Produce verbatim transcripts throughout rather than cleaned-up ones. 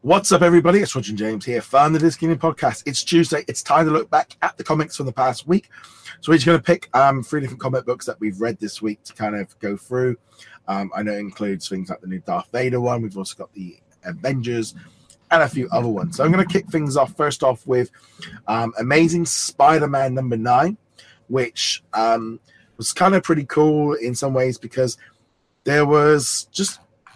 What's up, everybody? It's Roger and James here, Fun the Disc Gaming Podcast. It's Tuesday. It's time to look back at the comics from the past week. So we're just going to pick um, three different comic books that we've read this week to kind of go through. Um, I know it includes things like the new Darth Vader one. We've also got the Avengers and a few other ones. So I'm going to kick things off first off with um, Amazing Spider-Man number nine, which um, was kind of pretty cool in some ways because there was just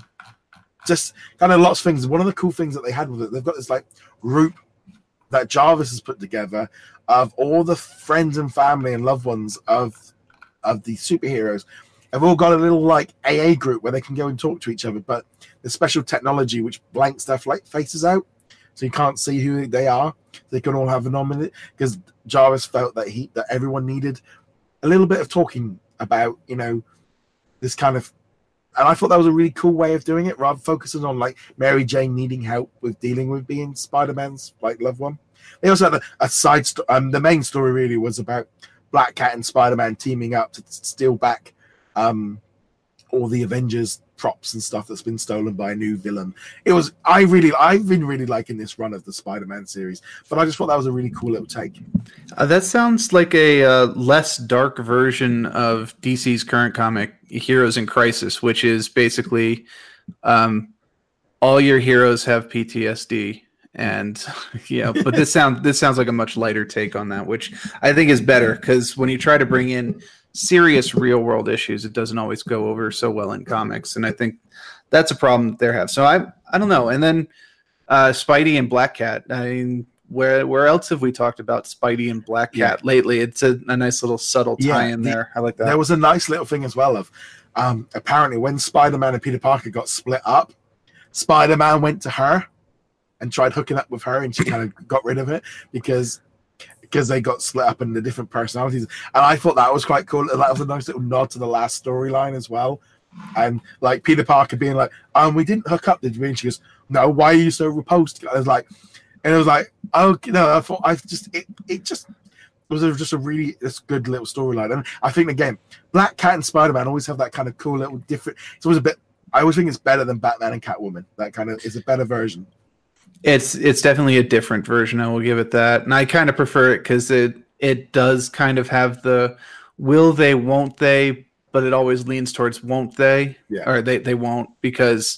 Just kind of lots of things. One of the cool things that they had with it, they've got this like group that Jarvis has put together of all the friends and family and loved ones of of the superheroes. Have all got a little like A A group where they can go and talk to each other, but the special technology which blanks their like faces out, so you can't see who they are. They can all have a nominate because Jarvis felt that he that everyone needed a little bit of talking about, you know, this kind of. And I thought that was a really cool way of doing it, rather focusing on like Mary Jane needing help with dealing with being Spider-Man's like loved one. They also had a, a side story. Um, the main story really was about Black Cat and Spider-Man teaming up to steal back um, all the Avengers props and stuff that's been stolen by a new villain. It was I really I've been really liking this run of the Spider-Man series, but I just thought that was a really cool little take. Uh, that sounds like a uh, less dark version of D C's current comic, Heroes in Crisis, which is basically um, all your heroes have P T S D, and yeah. But this sounds this sounds like a much lighter take on that, which I think is better because when you try to bring in serious real world issues, it doesn't always go over so well in comics, and I think that's a problem that they have. So I I don't know. And then uh, Spidey and Black Cat. I mean, where where else have we talked about Spidey and Black Cat yeah. lately? It's a, a nice little subtle tie yeah, in the, there. I like that. There was a nice little thing as well of um, apparently when Spider-Man and Peter Parker got split up, Spider-Man went to her and tried hooking up with her, and she kind of got rid of it because. because they got split up into different personalities. And I thought that was quite cool. That was a nice little nod to the last storyline as well. And like Peter Parker being like, um, we didn't hook up, did we? And she goes, no, why are you so repulsed? I was like, and it was like, oh, you know, I thought I just, it, it just it was a, just a really this good little storyline. And I think, again, Black Cat and Spider-Man always have that kind of cool little different, it's always a bit, I always think it's better than Batman and Catwoman. That kind of is a better version. It's it's definitely a different version. I will give it that, and I kind of prefer it because it it does kind of have the will they, won't they, but it always leans towards won't they, yeah. or they, they won't because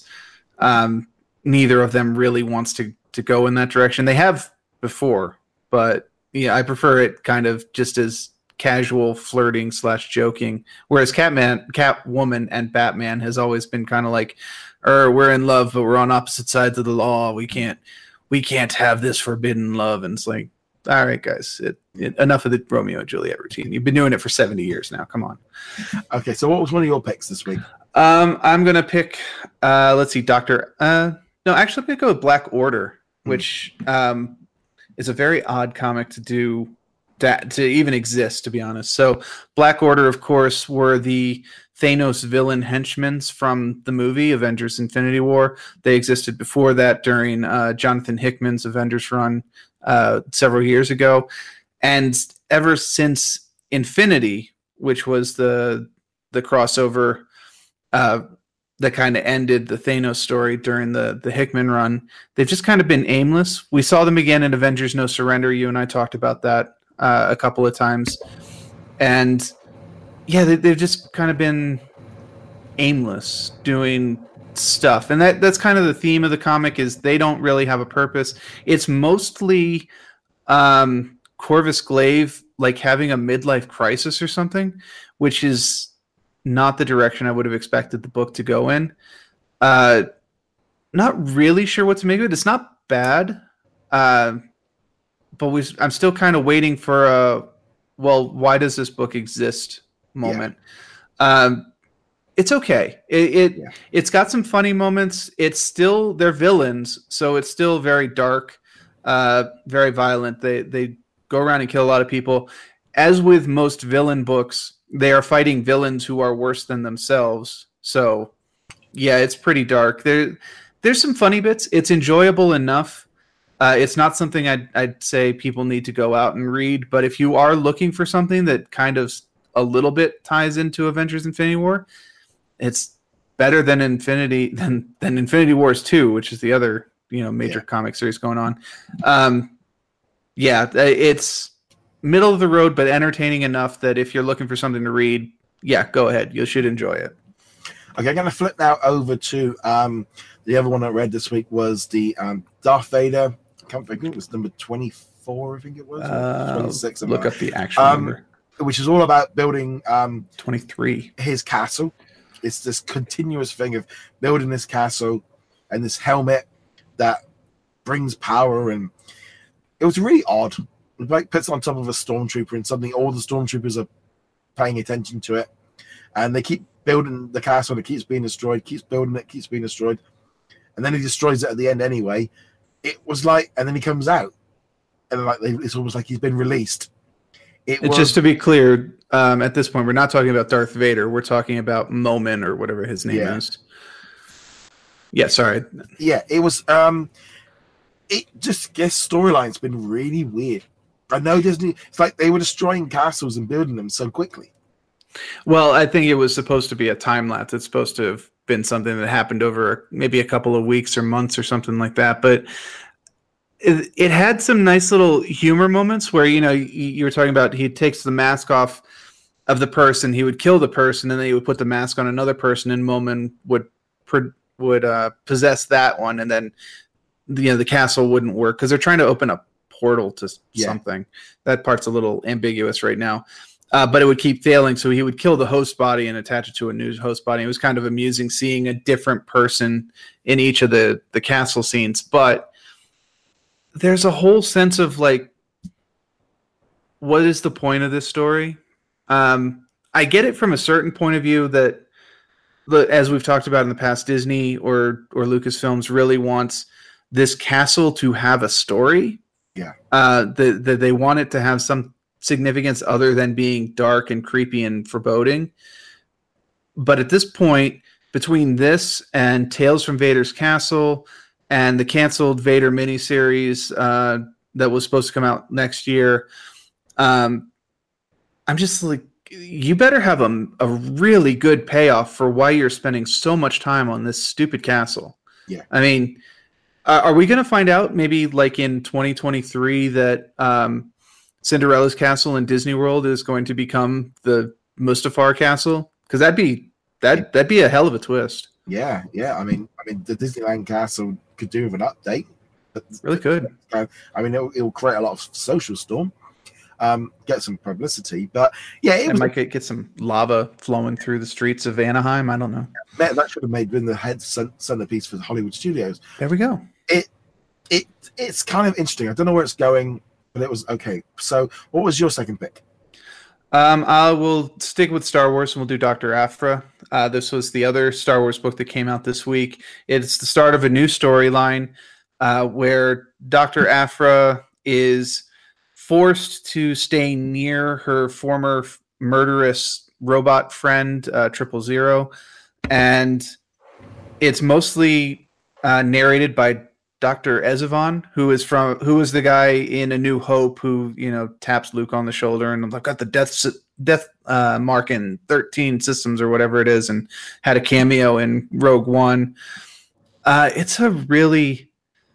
um, neither of them really wants to to go in that direction. They have before, but yeah, I prefer it kind of just as casual flirting slash joking. Whereas Catman, Catwoman, and Batman has always been kind of like. Or we're in love, but we're on opposite sides of the law. We can't, we can't have this forbidden love. And it's like, all right, guys, it, it, enough of the Romeo and Juliet routine. You've been doing it for seventy years now. Come on. Okay, so what was one of your picks this week? Um, I'm gonna pick. Uh, let's see, Doctor. Uh, no, actually, I'm gonna go with Black Order, hmm. which um, is a very odd comic to do. That to even exist, to be honest. So, Black Order, of course, were the Thanos villain henchmen from the movie Avengers Infinity War. They existed before that during uh, Jonathan Hickman's Avengers run uh, several years ago. And ever since Infinity, which was the the crossover uh, that kind of ended the Thanos story during the, the Hickman run, they've just kind of been aimless. We saw them again in Avengers No Surrender. You and I talked about that uh, a couple of times. And yeah, they, they've just kind of been aimless doing stuff. And that that's kind of the theme of the comic is they don't really have a purpose. It's mostly um, Corvus Glaive like having a midlife crisis or something, which is not the direction I would have expected the book to go in. Uh, not really sure what to make of it. It's not bad, uh, but we, I'm still kind of waiting for a, well, why does this book exist moment. Yeah. Um, it's okay. It, it yeah. It's got some funny moments. It's still, they're villains, so it's still very dark, uh, very violent. They they go around and kill a lot of people. As with most villain books, they are fighting villains who are worse than themselves. So, yeah, it's pretty dark. There, there's some funny bits. It's enjoyable enough. Uh, it's not something I'd, I'd say people need to go out and read. But if you are looking for something that kind of a little bit ties into Avengers Infinity War, it's better than Infinity than, than Infinity Wars two, which is the other you know major Yeah. comic series going on. Um, yeah, it's middle of the road, but entertaining enough that if you're looking for something to read, yeah, go ahead. You should enjoy it. Okay, I'm going to flip now over to um, the other one I read this week was the um, Darth Vader. I can't think, it was number twenty-four, I think it was. Uh, twenty-six. look up the actual um, number. Which is all about building um, twenty-three. His castle. It's this continuous thing of building this castle and this helmet that brings power. And it was really odd. It like puts on top of a stormtrooper, and suddenly all the stormtroopers are paying attention to it. And they keep building the castle, and it keeps being destroyed, keeps building it, keeps being destroyed. And then he destroys it at the end anyway. It was like, and then he comes out. And like it's almost like he's been released. It was, just to be clear, um, at this point, we're not talking about Darth Vader. We're talking about Momin or whatever his name yeah. is. Yeah, sorry. Yeah, it was. Um, it just guess storyline's been really weird. I know Disney. It's like they were destroying castles and building them so quickly. Well, I think it was supposed to be a time lapse. It's supposed to have been something that happened over maybe a couple of weeks or months or something like that. But it, it had some nice little humor moments where, you know, you, you were talking about he takes the mask off of the person, he would kill the person, and then he would put the mask on another person, and Momin would would uh, possess that one, and then you know the castle wouldn't work because they're trying to open a portal to yeah. something. That part's a little ambiguous right now. Uh, but it would keep failing, so he would kill the host body and attach it to a new host body. It was kind of amusing seeing a different person in each of the, the castle scenes. But there's a whole sense of, like, what is the point of this story? Um, I get it from a certain point of view that, as we've talked about in the past, Disney or, or Lucasfilms really wants this castle to have a story. Yeah. Uh, that the, they want it to have some significance other than being dark and creepy and foreboding. But at this point, between this and Tales from Vader's Castle and the canceled Vader miniseries uh, that was supposed to come out next year, um, I'm just like, you better have a, a really good payoff for why you're spending so much time on this stupid castle. Yeah. I mean, uh, are we going to find out maybe like in twenty twenty-three that um, Cinderella's castle in Disney World is going to become the Mustafar castle? Because that'd be that that'd be a hell of a twist. Yeah, yeah. I mean, I mean, the Disneyland castle could do with an update. Really could. I mean, it'll, it'll create a lot of social storm, um, get some publicity, but yeah, it, it was, might get, get some lava flowing through the streets of Anaheim. I don't know. That should have made been the head centerpiece for the Hollywood studios. There we go. It it it's kind of interesting. I don't know where it's going. But it was okay. So, what was your second pick? Um, I will stick with Star Wars, and we'll do Doctor Aphra. Uh, this was the other Star Wars book that came out this week. It's the start of a new storyline uh, where Doctor Aphra is forced to stay near her former f- murderous robot friend, uh, Triple Zero, and it's mostly uh, narrated by Doctor Ezevon, who is from who is the guy in A New Hope who, you know, taps Luke on the shoulder and I've got the death death uh, mark in thirteen systems or whatever it is, and had a cameo in Rogue One. Uh, it's a really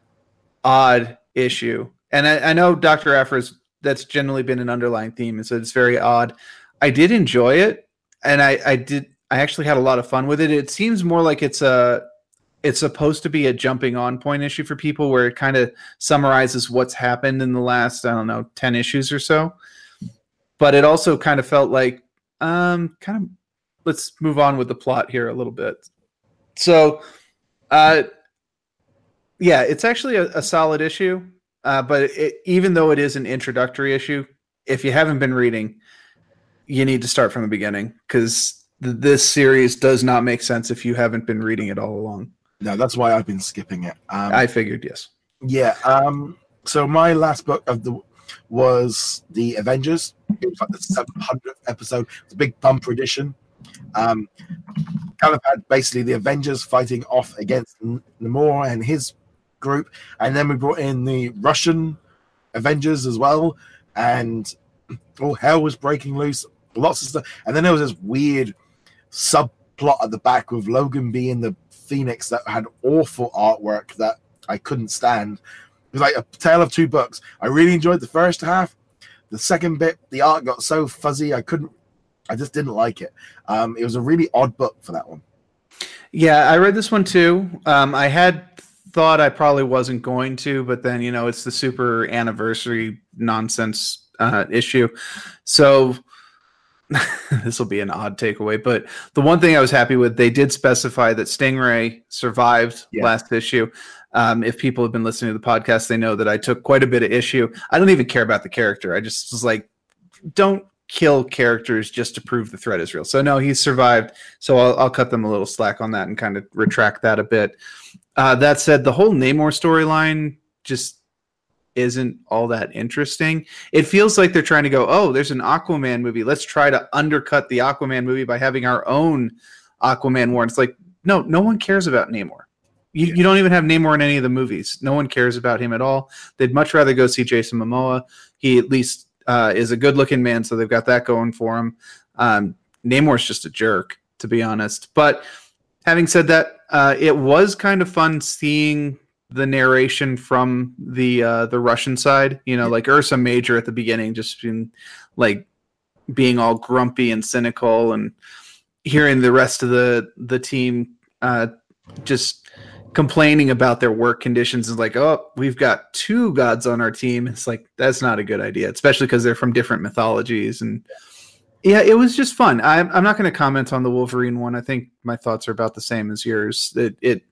odd issue, and I, I know Doctor Aphra's that's generally been an underlying theme, and so it's very odd. I did enjoy it, and I, I did I actually had a lot of fun with it. It seems more like it's a It's supposed to be a jumping on point issue for people where it kind of summarizes what's happened in the last, I don't know, ten issues or so. But it also kind of felt like, um, kind of, let's move on with the plot here a little bit. So, uh, yeah, it's actually a, a solid issue. Uh, but it, even though it is an introductory issue, if you haven't been reading, you need to start from the beginning because th- this series does not make sense if you haven't been reading it all along. No, that's why I've been skipping it. Um, I figured, yes. Yeah. Um, so my last book of the was the Avengers. It was like the seven hundredth episode. It's a big bumper edition. Um, kind of had basically the Avengers fighting off against Namor and his group, and then we brought in the Russian Avengers as well, and all hell was breaking loose. Lots of stuff, and then there was this weird subplot at the back with Logan being the Phoenix that had awful artwork that I couldn't stand. It was like a tale of two books. I really enjoyed the first half. The second bit, the art got so fuzzy, I couldn't, I just didn't like it. Um, it was a really odd book for that one. Yeah, I read this one too. Um, I had thought I probably wasn't going to, but then, you know, it's the super anniversary nonsense uh, issue. So this will be an odd takeaway, but the one thing I was happy with, they did specify that Stingray survived yeah. last issue. Um, if people have been listening to the podcast, they know that I took quite a bit of issue. I don't even care about the character. I just was like, don't kill characters just to prove the threat is real. So no, he's survived. So I'll, I'll cut them a little slack on that and kind of retract that a bit. Uh, that said, the whole Namor storyline just isn't all that interesting. It feels like they're trying to go, oh, there's an Aquaman movie. Let's try to undercut the Aquaman movie by having our own Aquaman war. And it's like, no, no one cares about Namor. You, you don't even have Namor in any of the movies. No one cares about him at all. They'd much rather go see Jason Momoa. He at least uh, is a good-looking man, so they've got that going for him. Um, Namor's just a jerk, to be honest. But having said that, uh, it was kind of fun seeing the narration from the uh, the Russian side. You know, like Ursa Major at the beginning, just being like being all grumpy and cynical, and hearing the rest of the the team uh, just complaining about their work conditions is like, oh, we've got two gods on our team. It's like, that's not a good idea, especially because they're from different mythologies. And yeah, it was just fun. I'm, I'm not going to comment on the Wolverine one. I think my thoughts are about the same as yours. It, it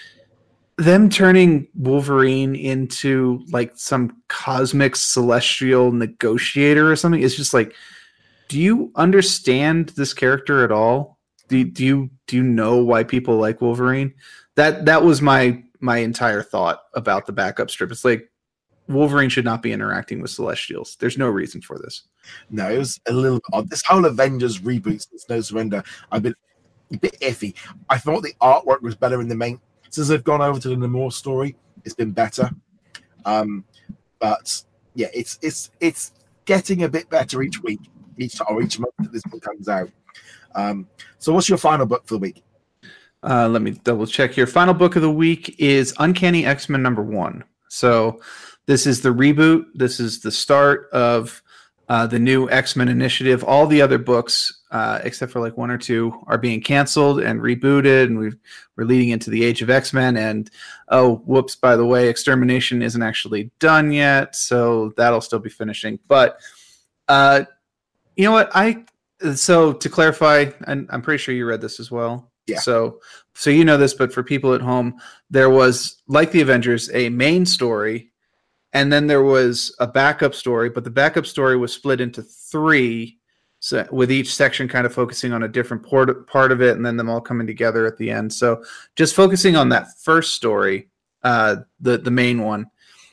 them turning Wolverine into like some cosmic celestial negotiator or something is just like, do you understand this character at all? Do, do you do you know why people like Wolverine? That that was my my entire thought about the backup strip. It's like Wolverine should not be interacting with Celestials. There's no reason for this. No, it was a little odd. This whole Avengers reboot since No Surrender, I've been a bit iffy. I thought the artwork was better in the main. Since they've gone over to the Namor story, it's been better. Um, but yeah, it's it's it's getting a bit better each week, each or each month that this book comes out. Um, so, what's your final book for the week? Uh, let me double check here. Final book of the week is Uncanny X-Men number one. So this is the reboot. This is the start of uh, the new X-Men initiative. All the other books, uh, except for like one or two, are being canceled and rebooted, and we've, we're leading into the Age of X-Men. And oh, whoops, by the way, Extermination isn't actually done yet, so that'll still be finishing. But uh, you know what? I so to clarify, and I'm pretty sure you read this as well. Yeah. So, so you know this, but for people at home, there was, like the Avengers, a main story, and then there was a backup story, but the backup story was split into three, so with each section kind of focusing on a different part, part of it, and then them all coming together at the end. So just focusing on that first story, uh, the, the main one,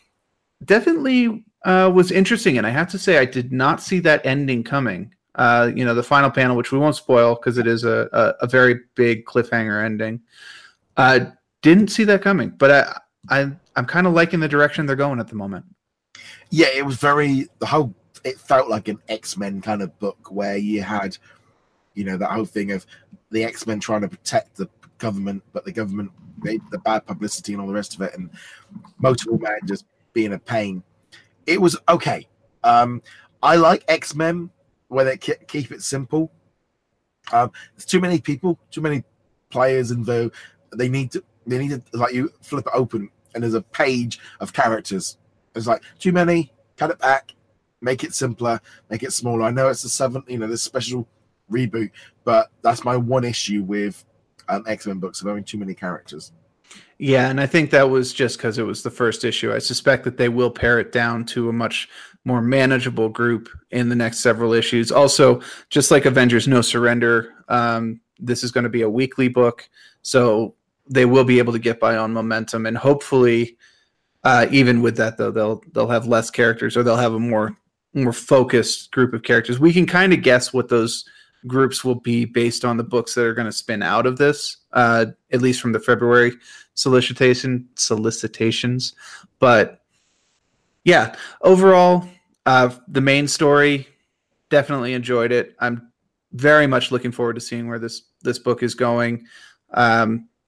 definitely uh, was interesting, and I have to say I did not see that ending coming. Uh, you know, the final panel, which we won't spoil because it is a, a, a very big cliffhanger ending. Uh, didn't see that coming, but I, I, I'm kind of liking the direction they're going at the moment. Yeah, it was very, the whole, it felt like an X-Men kind of book where you had, you know, that whole thing of the X-Men trying to protect the government, but the government, they, the bad publicity and all the rest of it, and Multiple Man just being a pain. It was okay. Um, I like X-Men where they keep it simple. Um, there's too many people, too many players involved. They need to, they need to, like, you flip it open and there's a page of characters. There's like too many, cut it back, make it simpler, make it smaller. I know it's a seven, you know, this special reboot, but that's my one issue with um, X-Men books of having too many characters. Yeah, and I think that was just because it was the first issue. I suspect that they will pare it down to a much more manageable group in the next several issues. Also, just like Avengers No Surrender, um, this is going to be a weekly book, so they will be able to get by on momentum, and hopefully, uh, even with that, though, they'll they'll have less characters, or they'll have a more more focused group of characters. We can kind of guess what those groups will be based on the books that are going to spin out of this, uh, at least from the February solicitation solicitations. But yeah, overall, uh, the main story, definitely enjoyed it. I'm very much looking forward to seeing where this this book is going. Um,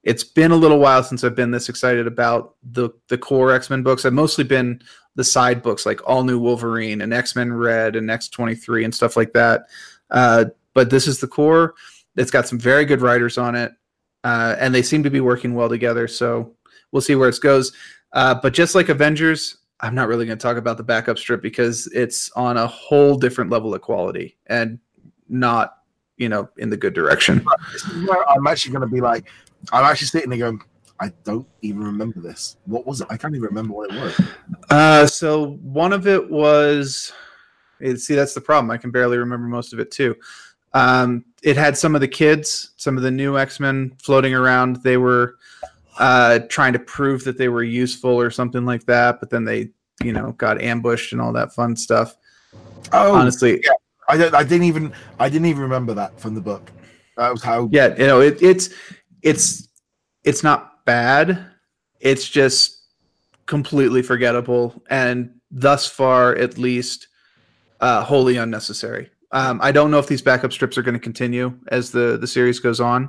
it's been a little while since I've been this excited about the the core X-Men books. I've mostly been the side books like All New Wolverine and X-Men Red and X twenty-three and stuff like that. Uh, but this is the core. It's got some very good writers on it, uh, and they seem to be working well together. So we'll see where it goes. Uh, but just like Avengers, I'm not really going to talk about the backup strip because it's on a whole different level of quality and not, you know, in the good direction. This is where I'm actually going to be like, I'm actually sitting there going, I don't even remember this. What was it? I can't even remember what it was. Uh, so one of it was, see, that's the problem. I can barely remember most of it too. Um, it had some of the kids, some of the new X-Men floating around. They were uh, trying to prove that they were useful or something like that, but then they, you know, got ambushed and all that fun stuff. Oh, honestly, yeah. I don't, I didn't even I didn't even remember that from the book. That was how. Yeah, you know, it, it's it's it's not bad. It's just completely forgettable, and thus far, at least, uh, wholly unnecessary. Um, I don't know if these backup strips are going to continue as the, the series goes on,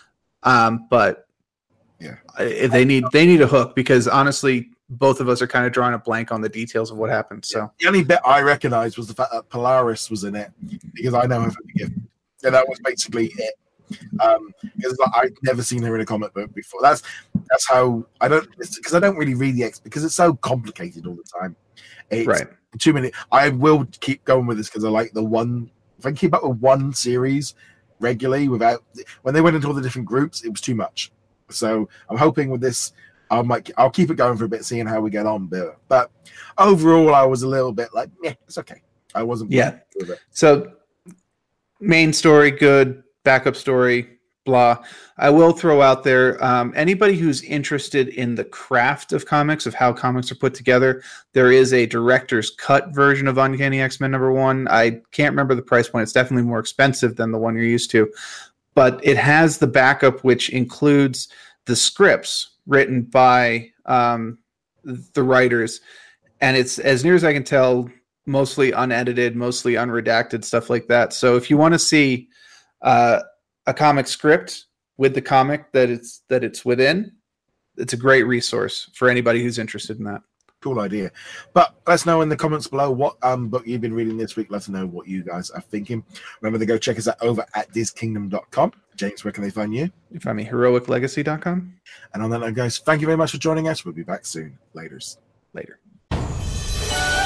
um, but yeah, they need they need a hook because honestly, both of us are kind of drawing a blank on the details of what happened. So the only bit I recognized was the fact that Polaris was in it because I know her from the gift, and that was basically it. Um, because like, I'd never seen her in a comic book before. That's that's how I don't because I don't really read the X because it's so complicated all the time. It's right. Too many. I will keep going with this because I like the one. If I keep up with one series regularly without when they went into all the different groups, it was too much. So I'm hoping with this, I might I'll keep it going for a bit, seeing how we get on. But, but overall, I was a little bit like, yeah, it's okay. I wasn't. Yeah. With it. So main story, good. Backup story, blah. I will throw out there, um, anybody who's interested in the craft of comics, of how comics are put together, there is a director's cut version of Uncanny X-Men number one. I can't remember the price point. It's definitely more expensive than the one you're used to. But it has the backup, which includes the scripts written by um, the writers. And it's, as near as I can tell, mostly unedited, mostly unredacted, stuff like that. So if you want to see Uh, a comic script with the comic that it's that it's within, it's a great resource for anybody who's interested in that. Cool idea. But let us know in the comments below what um, book you've been reading this week. Let us know what you guys are thinking. Remember to go check us out over at diz kingdom dot com. James, where can they find you? You find me heroic legacy dot com. And on that note, guys, thank you very much for joining us. We'll be back soon. Laters. Later.